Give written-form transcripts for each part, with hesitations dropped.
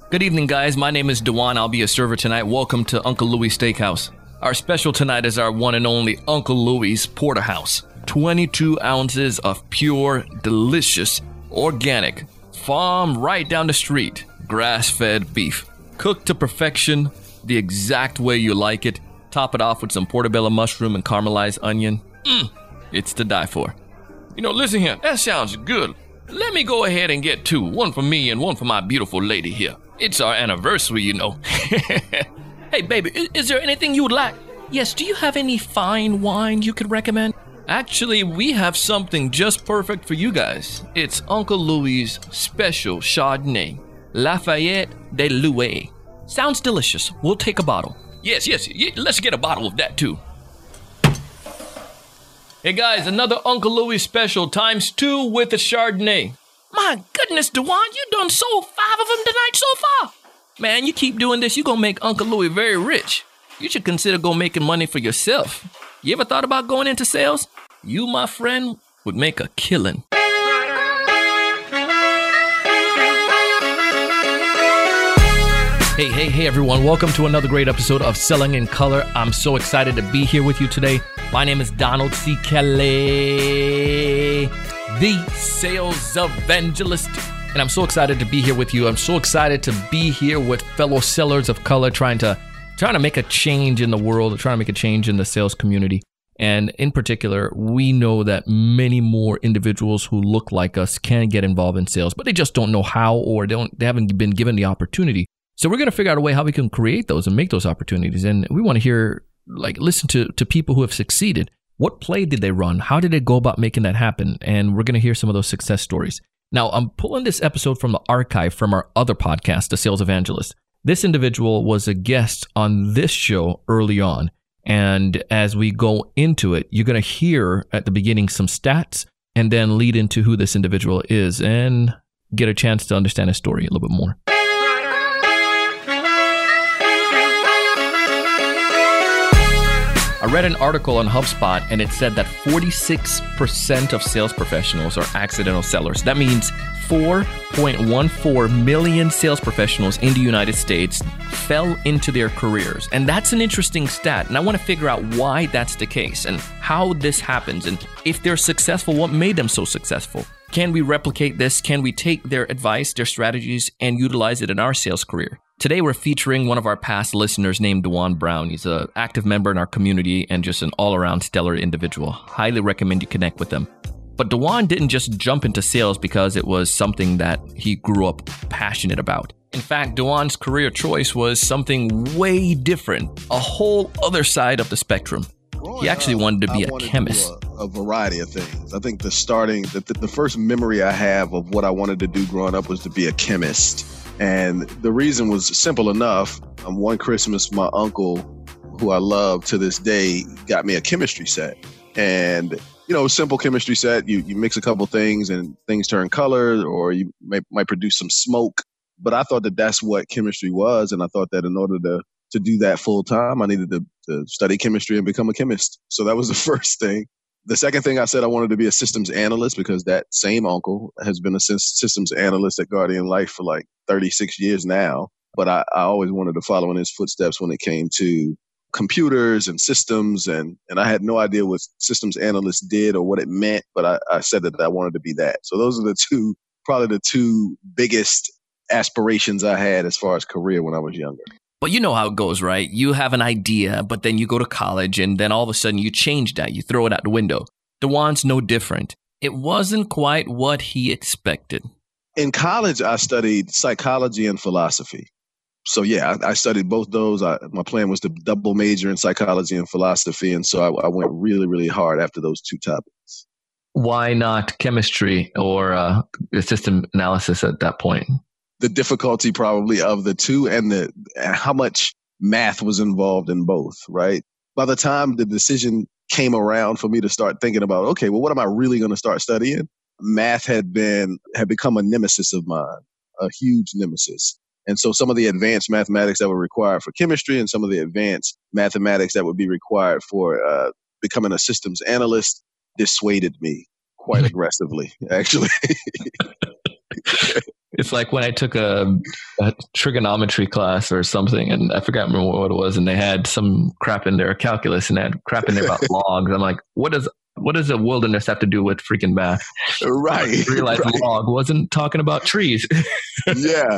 Good evening, guys. My name is Dewan. I'll be a server tonight. Welcome to Uncle Louis Steakhouse. Our special tonight is our one and only Uncle Louis Porterhouse. 22 ounces of pure, delicious, organic, farm right down the street, grass-fed beef. Cooked to perfection, the exact way you like it. Top it off with some portobello mushroom and caramelized onion. It's to die for. Listen here. That sounds good. Let me go ahead and get two. One for me and one for my beautiful lady here. It's our anniversary, Hey, baby, is there anything you would like? Yes, do you have any fine wine you could recommend? Actually, we have something just perfect for you guys. It's Uncle Louis' special Chardonnay, Lafayette de Louis. Sounds delicious. We'll take a bottle. Yes, let's get a bottle of that too. Hey guys, another Uncle Louis special ×2 with the Chardonnay. My goodness, Dewan, you done sold 5 of them tonight so far. Man, you keep doing this, you're gonna make Uncle Louis very rich. You should consider making money for yourself. You ever thought about going into sales? You, my friend, would make a killing. Hey, everyone. Welcome to another great episode of Selling in Color. I'm so excited to be here with you today. My name is Donald C. Kelly, the sales evangelist. And I'm so excited to be here with you. I'm so excited to be here with fellow sellers of color, trying to make a change in the world, trying to make a change in the sales community. And in particular, we know that many more individuals who look like us can get involved in sales, but they just don't know how, or they haven't been given the opportunity. So we're going to figure out a way how we can create those and make those opportunities. And we want to hear, listen to people who have succeeded. What play did they run? How did they go about making that happen? And we're going to hear some of those success stories. Now, I'm pulling this episode from the archive from our other podcast, The Sales Evangelist. This individual was a guest on this show early on. And as we go into it, you're going to hear at the beginning some stats and then lead into who this individual is and get a chance to understand his story a little bit more. I read an article on HubSpot and it said that 46% of sales professionals are accidental sellers. That means 4.14 million sales professionals in the United States fell into their careers. And that's an interesting stat. And I want to figure out why that's the case and how this happens. And if they're successful, what made them so successful? Can we replicate this? Can we take their advice, their strategies, and utilize it in our sales career? Today, we're featuring one of our past listeners named Dewan Brown. He's an active member in our community and just an all-around stellar individual. Highly recommend you connect with him. But Dewan didn't just jump into sales because it was something that he grew up passionate about. In fact, Dewan's career choice was something way different, a whole other side of the spectrum. He actually wanted to be a chemist. A variety of things. I think the first memory I have of what I wanted to do growing up was to be a chemist. And the reason was simple enough. One Christmas, my uncle, who I love to this day, got me a chemistry set. And, simple chemistry set, you mix a couple things and things turn color, or you might produce some smoke. But I thought that that's what chemistry was. And I thought that in order to do that full time, I needed to study chemistry and become a chemist. So that was the first thing. The second thing I said, I wanted to be a systems analyst because that same uncle has been a systems analyst at Guardian Life for like 36 years now. But I always wanted to follow in his footsteps when it came to computers and systems. And I had no idea what systems analyst did or what it meant, but I said that I wanted to be that. So those are probably the two biggest aspirations I had as far as career when I was younger. But you know how it goes, right? You have an idea, but then you go to college and then all of a sudden you change that. You throw it out the window. Dewan's no different. It wasn't quite what he expected. In college, I studied psychology and philosophy. So yeah, I studied both those. My plan was to double major in psychology and philosophy. And so I went really, really hard after those two topics. Why not chemistry or system analysis at that point? The difficulty probably of the two and how much math was involved in both, right? By the time the decision came around for me to start thinking about, okay, well, what am I really going to start studying? Math had become a nemesis of mine, a huge nemesis. And so some of the advanced mathematics that were required for chemistry and some of the advanced mathematics that would be required for becoming a systems analyst dissuaded me quite aggressively, actually. It's like when I took a trigonometry class or something, and I forgot what it was, and they had some crap in there, calculus, and they had crap in there about logs. I'm like, what does a wilderness have to do with freaking math? Right. I realized right. log wasn't talking about trees. Yeah.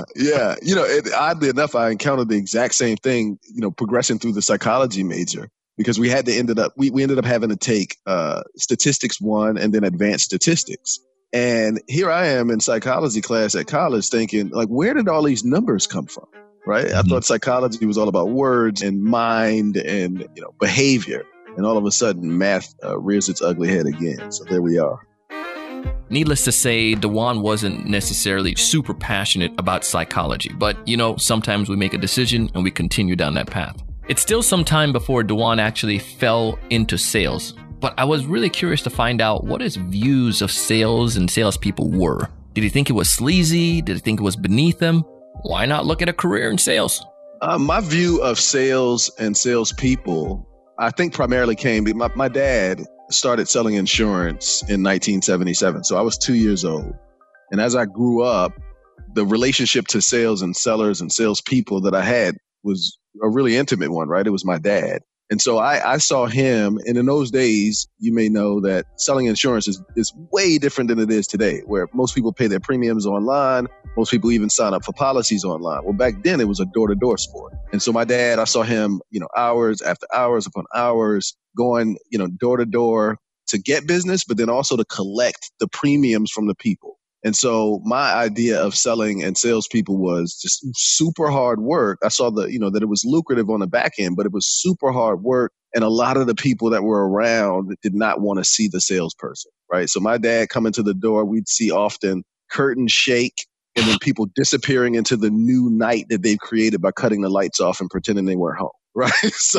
Oddly enough, I encountered the exact same thing, progressing through the psychology major, because we ended up having to take statistics 1 and then advanced statistics. And here I am in psychology class at college thinking, like, where did all these numbers come from? Right. I thought psychology was all about words and mind and, behavior. And all of a sudden, math rears its ugly head again. So there we are. Needless to say, Dewan wasn't necessarily super passionate about psychology. But, sometimes we make a decision and we continue down that path. It's still some time before Dewan actually fell into sales. But I was really curious to find out what his views of sales and salespeople were. Did he think it was sleazy? Did he think it was beneath him? Why not look at a career in sales? My view of sales and salespeople, I think primarily came, my dad started selling insurance in 1977. So I was 2 years old. And as I grew up, the relationship to sales and sellers and salespeople that I had was a really intimate one, right? It was my dad. And so I saw him, and in those days, you may know that selling insurance is way different than it is today, where most people pay their premiums online. Most people even sign up for policies online. Well, back then it was a door-to-door sport. And so my dad, I saw him, hours after hours upon hours going, door to door to get business, but then also to collect the premiums from the people. And so my idea of selling and salespeople was just super hard work. I saw that it was lucrative on the back end, but it was super hard work. And a lot of the people that were around did not want to see the salesperson, right? So my dad coming to the door, we'd see often curtains shake and then people disappearing into the new night that they've created by cutting the lights off and pretending they weren't home, right? So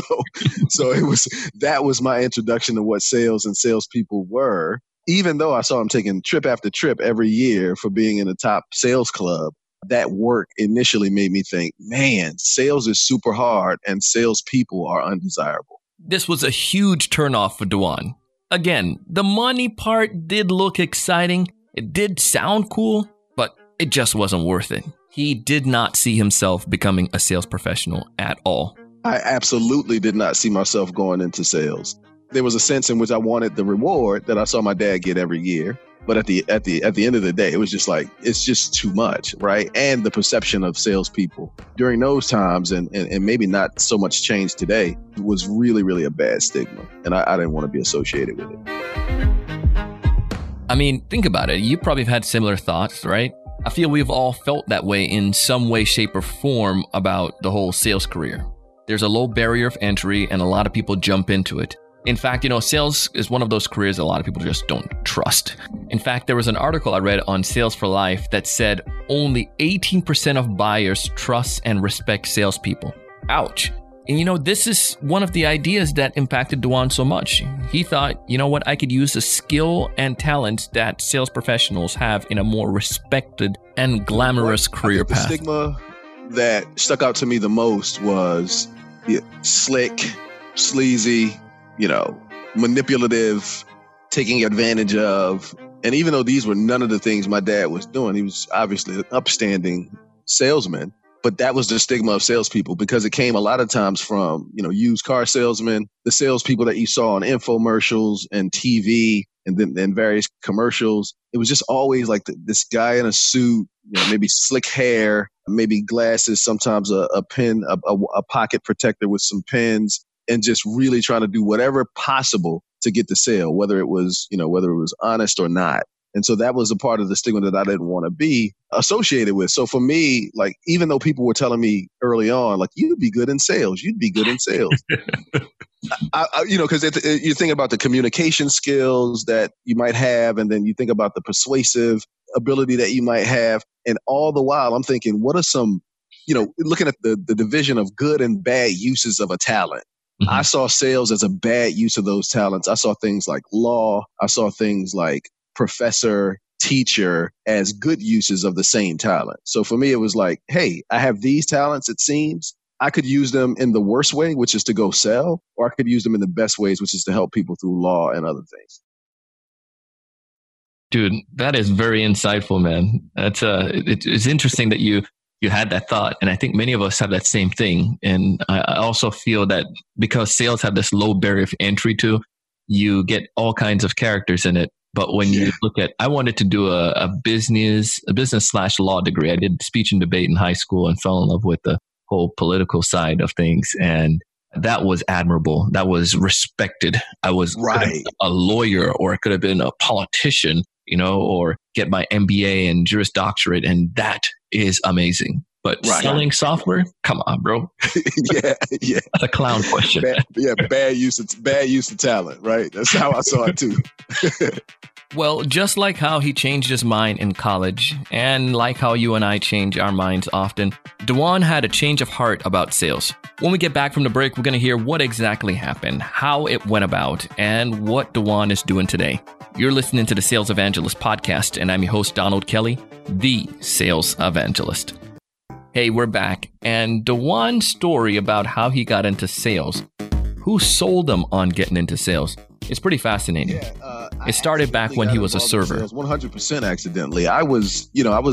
that was my introduction to what sales and salespeople were. Even though I saw him taking trip after trip every year for being in the top sales club, that work initially made me think, man, sales is super hard and salespeople are undesirable. This was a huge turnoff for Dewan. Again, the money part did look exciting. It did sound cool, but it just wasn't worth it. He did not see himself becoming a sales professional at all. I absolutely did not see myself going into sales. There was a sense in which I wanted the reward that I saw my dad get every year. But at the end of the day, it was just like, it's just too much, right? And the perception of salespeople during those times, and maybe not so much change today, was really, really a bad stigma. And I didn't want to be associated with it. I mean, think about it. You probably have had similar thoughts, right? I feel we've all felt that way in some way, shape, or form about the whole sales career. There's a low barrier of entry and a lot of people jump into it. In fact, sales is one of those careers a lot of people just don't trust. In fact, there was an article I read on Sales for Life that said only 18% of buyers trust and respect salespeople. Ouch. And this is one of the ideas that impacted Dewan so much. He thought, I could use the skill and talents that sales professionals have in a more respected and glamorous career path. The stigma that stuck out to me the most was slick, sleazy, manipulative, taking advantage of. And even though these were none of the things my dad was doing, he was obviously an upstanding salesman. But that was the stigma of salespeople, because it came a lot of times from, used car salesmen, the salespeople that you saw on infomercials and TV and then various commercials. It was just always like this guy in a suit, maybe slick hair, maybe glasses, sometimes a pen, a pocket protector with some pens, and just really trying to do whatever possible to get the sale, whether it was honest or not. And so that was a part of the stigma that I didn't want to be associated with. So for me, like, even though people were telling me early on, like, you'd be good in sales, because you think about the communication skills that you might have, and then you think about the persuasive ability that you might have. And all the while I'm thinking, what are some, looking at the division of good and bad uses of a talent. Mm-hmm. I saw sales as a bad use of those talents. I saw things like law. I saw things like professor, teacher as good uses of the same talent. So for me, it was like, hey, I have these talents, it seems. I could use them in the worst way, which is to go sell, or I could use them in the best ways, which is to help people through law and other things. Dude, that is very insightful, man. That's it's interesting that you had that thought, and I think many of us have that same thing. And I also feel that because sales have this low barrier of entry to, you get all kinds of characters in it. But when Yeah. you look at, I wanted to do a business slash law degree. I did speech and debate in high school and fell in love with the whole political side of things, and that was admirable. That was respected. I was could have Right. been a lawyer, or I could have been a politician, or get my MBA and Juris Doctorate, and that is amazing. But Right. selling software, come on, bro. Yeah. Yeah. That's a clown question. Bad use of talent, right? That's how I saw it too. Well, just like how he changed his mind in college, and like how you and I change our minds often, Dewan had a change of heart about sales. When we get back from the break, we're going to hear what exactly happened, how it went about, and what Dewan is doing today. You're listening to the Sales Evangelist podcast, and I'm your host, Donald Kelly, the Sales Evangelist. Hey, we're back, and Dewan's story about how he got into sales, who sold him on getting into sales, it's pretty fascinating. It started back when he was a server. 100% accidentally. I was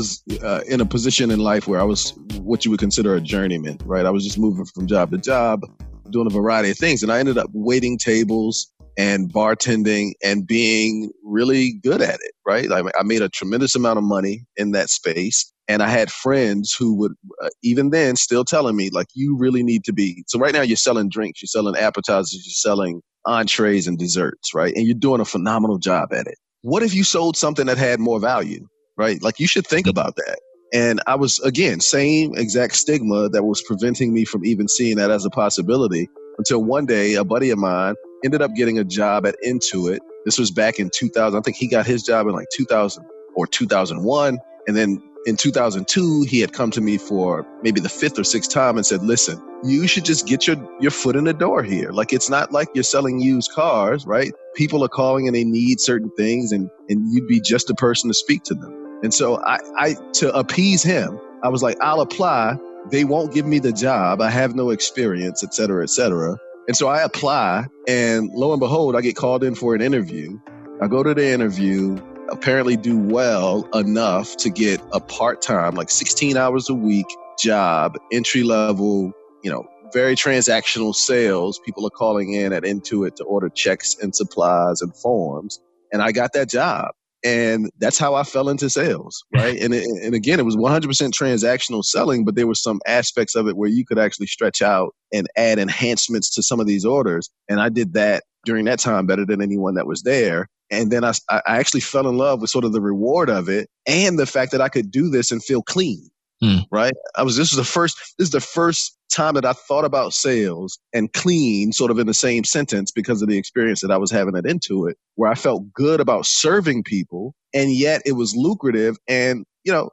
in a position in life where I was what you would consider a journeyman, right? I was just moving from job to job, doing a variety of things. And I ended up waiting tables and bartending and being really good at it, right? I made a tremendous amount of money in that space. And I had friends who would, even then, still telling me, like, you really need to be. So right now you're selling drinks, you're selling appetizers, you're selling entrees and desserts, right? And you're doing a phenomenal job at it. What if you sold something that had more value, right? Like, you should think about that. And I was, again, same exact stigma that was preventing me from even seeing that as a possibility, until one day a buddy of mine ended up getting a job at Intuit. This was back in 2000. I think he got his job in like 2000 or 2001. And then in 2002, he had come to me for maybe the fifth or sixth time and said, listen, you should just get your foot in the door here. Like, it's not like you're selling used cars, right? People are calling and they need certain things, and you'd be just the person to speak to them. And so I to appease him, I was like, I'll apply. They won't give me the job. I have no experience, et cetera, et cetera. And so I apply, and lo and behold, I get called in for an interview. I go to the interview, apparently do well enough to get a part-time, like 16 hours a week job, entry level, very transactional sales. People are calling in at Intuit to order checks and supplies and forms. And I got that job. And that's how I fell into sales, right? And again, it was 100% transactional selling, but there were some aspects of it where you could actually stretch out and add enhancements to some of these orders. And I did that during that time better than anyone that was there. And then I actually fell in love with sort of the reward of it and the fact that I could do this and feel clean, right? This is the first time that I thought about sales and clean sort of in the same sentence because of the experience that I was having at Intuit, where I felt good about serving people, and yet it was lucrative, and,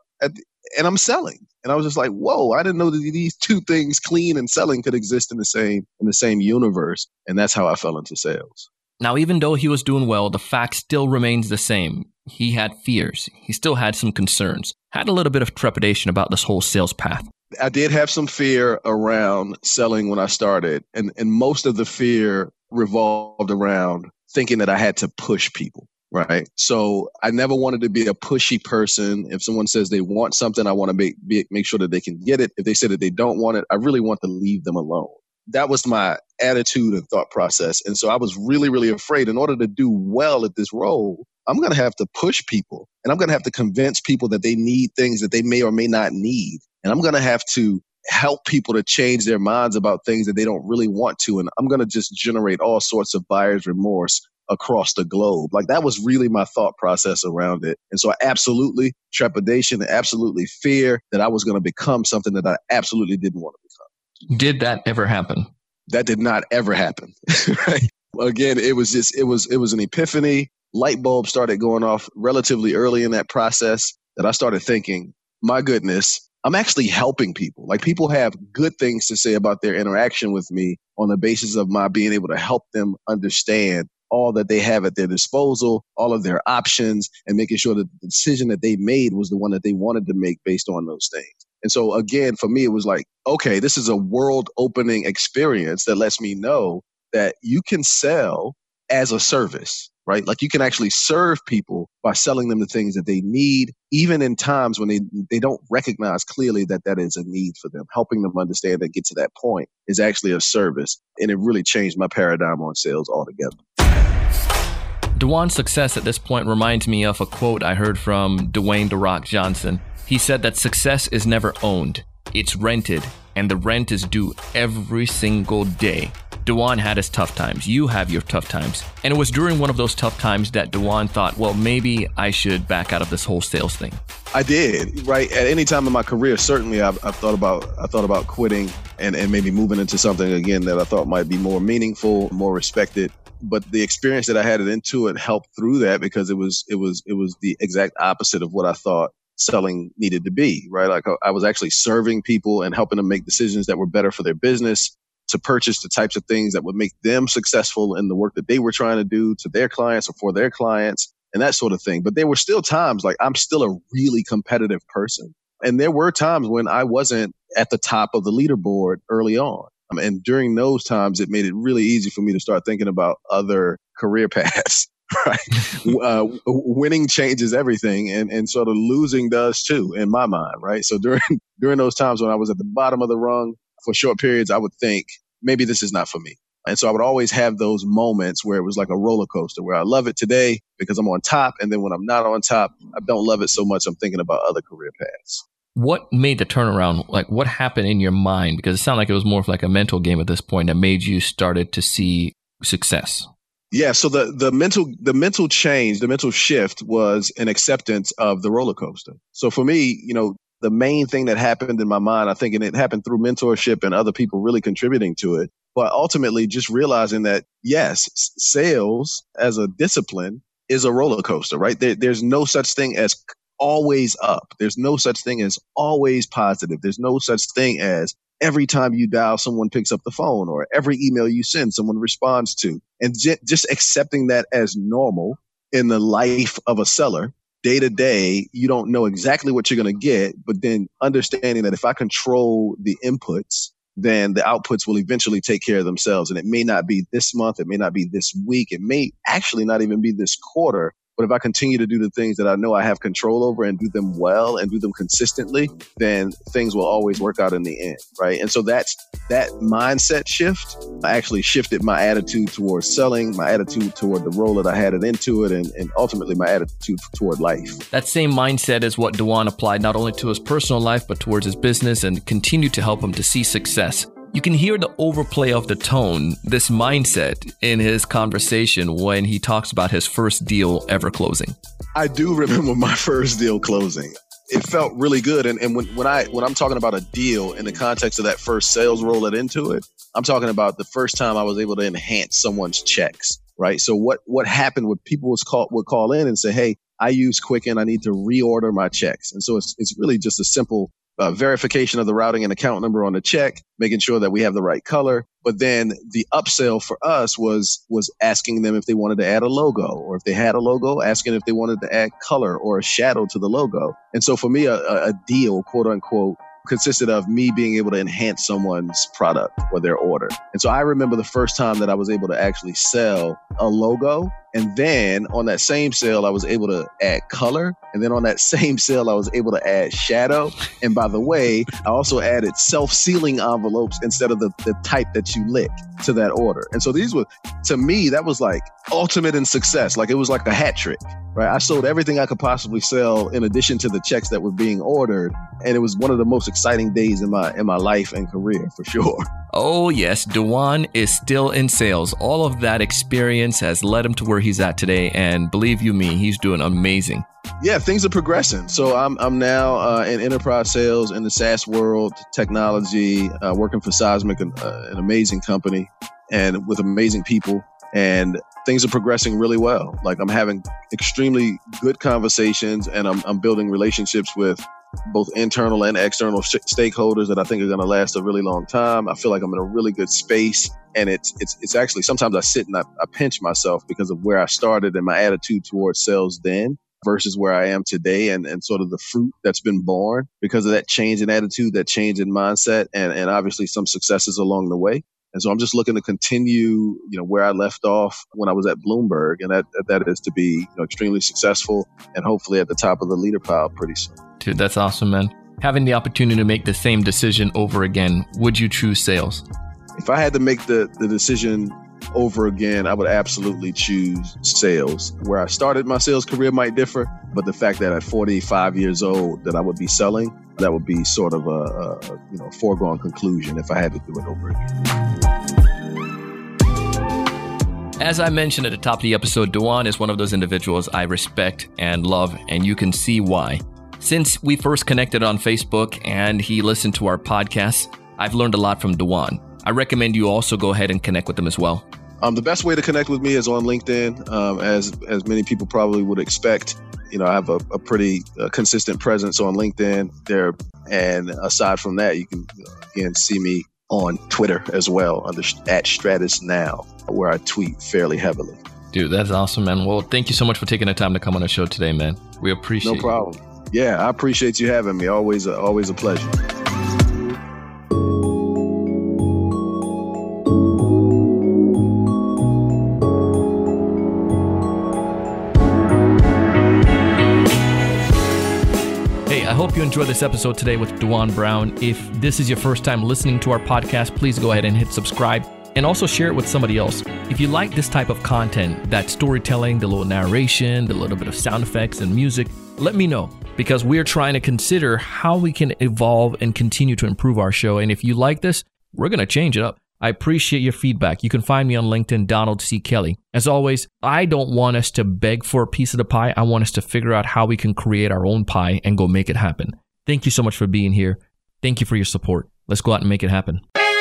and I'm selling. And I was just like, whoa, I didn't know that these two things, clean and selling, could exist in the same universe. And that's how I fell into sales. Now, even though he was doing well, the fact still remains the same. He had fears. He still had some concerns, had a little bit of trepidation about this whole sales path. I did have some fear around selling when I started. And most of the fear revolved around thinking that I had to push people, right? So I never wanted to be a pushy person. If someone says they want something, I want to make sure that they can get it. If they say that they don't want it, I really want to leave them alone. That was my attitude and thought process. And so I was really, really afraid in order to do well at this role, I'm going to have to push people, and I'm going to have to convince people that they need things that they may or may not need. And I'm going to have to help people to change their minds about things that they don't really want to. And I'm going to just generate all sorts of buyer's remorse across the globe. Like, that was really my thought process around it. And so I absolutely trepidation, absolutely fear that I was going to become something that I absolutely didn't want to become. Did that ever happen? That did not ever happen. Right? Again, it was an epiphany. Light bulb started going off relatively early in that process that I started thinking, my goodness, I'm actually helping people. Like, people have good things to say about their interaction with me on the basis of my being able to help them understand all that they have at their disposal, all of their options, and making sure that the decision that they made was the one that they wanted to make based on those things. And so again, for me, it was like, okay, this is a world opening experience that lets me know that you can sell as a service. right? Like you can actually serve people by selling them the things that they need, even in times when they don't recognize clearly that that is a need for them. Helping them understand that get to that point is actually a service. And it really changed my paradigm on sales altogether. Dewan's success at this point reminds me of a quote I heard from Dwayne "The Rock" Johnson. He said that success is never owned, it's rented, and the rent is due every single day. Dewan had his tough times. You have your tough times. And it was during one of those tough times that Dewan thought, well, maybe I should back out of this whole sales thing. I did, right? At any time in my career, certainly I've thought about quitting and maybe moving into something again that I thought might be more meaningful, more respected. But the experience that I had at Intuit helped through that because it was the exact opposite of what I thought selling needed to be, right? Like I was actually serving people and helping them make decisions that were better for their business, to purchase the types of things that would make them successful in the work that they were trying to do to their clients or for their clients and that sort of thing. But there were still times like I'm still a really competitive person. And there were times when I wasn't at the top of the leaderboard early on. And during those times, it made it really easy for me to start thinking about other career paths, right? Winning changes everything and sort of losing does too, in my mind, right? So during those times when I was at the bottom of the rung for short periods, I would think, maybe this is not for me. And so I would always have those moments where it was like a roller coaster where I love it today because I'm on top. And then when I'm not on top, I don't love it so much. I'm thinking about other career paths. What made the turnaround? Like what happened in your mind? Because it sounded like it was more of like a mental game at this point that made you started to see success. Yeah. So the mental change, the mental shift was an acceptance of the roller coaster. So for me, the main thing that happened in my mind, I think, and it happened through mentorship and other people really contributing to it, but ultimately just realizing that, yes, sales as a discipline is a roller coaster, right? There's no such thing as always up. There's no such thing as always positive. There's no such thing as every time you dial, someone picks up the phone, or every email you send, someone responds to. And just accepting that as normal in the life of a seller. Day to day, you don't know exactly what you're going to get, but then understanding that if I control the inputs, then the outputs will eventually take care of themselves. And it may not be this month, it may not be this week, it may actually not even be this quarter. But if I continue to do the things that I know I have control over and do them well and do them consistently, then things will always work out in the end, right? And so that mindset shift actually shifted my attitude towards selling, my attitude toward the role that I had at Intuit, and ultimately my attitude toward life. That same mindset is what Dewan applied not only to his personal life, but towards his business and continued to help him to see success. You can hear the overplay of the tone, this mindset, in his conversation when he talks about his first deal ever closing. I do remember my first deal closing. It felt really good. And when I'm talking about a deal in the context of that first sales role at Intuit, I'm talking about the first time I was able to enhance someone's checks, right? So what happened when people would call in and say, hey, I use Quicken, I need to reorder my checks. And so it's really just a simple verification of the routing and account number on the check, making sure that we have the right color. But then the upsell for us was asking them if they wanted to add a logo, or if they had a logo, asking if they wanted to add color or a shadow to the logo. And so for me, a deal, quote unquote, consisted of me being able to enhance someone's product or their order. And so I remember the first time that I was able to actually sell a logo. And then on that same sale, I was able to add color. And then on that same sale, I was able to add shadow. And by the way, I also added self-sealing envelopes instead of the type that you lick to that order. And so these were, to me, that was like ultimate in success. Like it was like a hat trick, right? I sold everything I could possibly sell in addition to the checks that were being ordered. And it was one of the most exciting days in my life and career, for sure. Oh yes, Dewan is still in sales. All of that experience has led him to where he's at today. And believe you me, he's doing amazing. Yeah, things are progressing. So I'm now in enterprise sales in the SaaS world, technology, working for Seismic, an amazing company, and with amazing people. And things are progressing really well. Like I'm having extremely good conversations, and I'm building relationships with both internal and external stakeholders that I think are going to last a really long time. I feel like I'm in a really good space, and it's actually sometimes I sit and I pinch myself because of where I started and my attitude towards sales then versus where I am today, and sort of the fruit that's been born because of that change in attitude, that change in mindset, and obviously some successes along the way. And so I'm just looking to continue, where I left off when I was at Bloomberg, and that is to be extremely successful and hopefully at the top of the leader pile pretty soon. Dude, that's awesome, man. Having the opportunity to make the same decision over again, would you choose sales? If I had to make the decision over again, I would absolutely choose sales. Where I started my sales career might differ, but the fact that at 45 years old that I would be selling, that would be sort of a foregone conclusion if I had to do it over again. As I mentioned at the top of the episode, Dewan is one of those individuals I respect and love, and you can see why. Since we first connected on Facebook and he listened to our podcast, I've learned a lot from Dewan. I recommend you also go ahead and connect with him as well. The best way to connect with me is on LinkedIn, as many people probably would expect. I have a pretty consistent presence on LinkedIn there. And aside from that, you can again see me on Twitter as well under @StratusNow, where I tweet fairly heavily. Dude, that's awesome, man. Well, thank you so much for taking the time to come on the show today, man. We appreciate it. No problem. Yeah, I appreciate you having me. Always a pleasure. I hope you enjoyed this episode today with Dewan Brown. If this is your first time listening to our podcast, please go ahead and hit subscribe and also share it with somebody else. If you like this type of content, that storytelling, the little narration, the little bit of sound effects and music, let me know, because we're trying to consider how we can evolve and continue to improve our show. And if you like this, we're going to change it up. I appreciate your feedback. You can find me on LinkedIn, Donald C. Kelly. As always, I don't want us to beg for a piece of the pie. I want us to figure out how we can create our own pie and go make it happen. Thank you so much for being here. Thank you for your support. Let's go out and make it happen.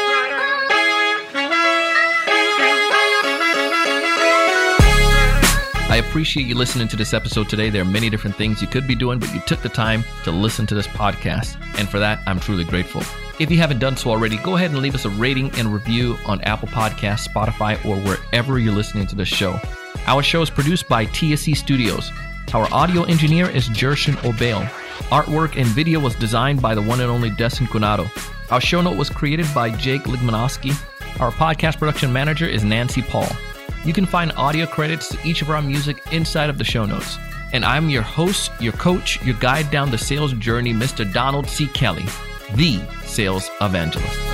I appreciate you listening to this episode today. There are many different things you could be doing, but you took the time to listen to this podcast. And for that, I'm truly grateful. If you haven't done so already, go ahead and leave us a rating and review on Apple Podcasts, Spotify, or wherever you're listening to this show. Our show is produced by TSC Studios. Our audio engineer is Jershon Obeil. Artwork and video was designed by the one and only Destin Cunado. Our show note was created by Jake Ligmanowski. Our podcast production manager is Nancy Paul. You can find audio credits to each of our music inside of the show notes. And I'm your host, your coach, your guide down the sales journey, Mr. Donald C. Kelly, the sales evangelist.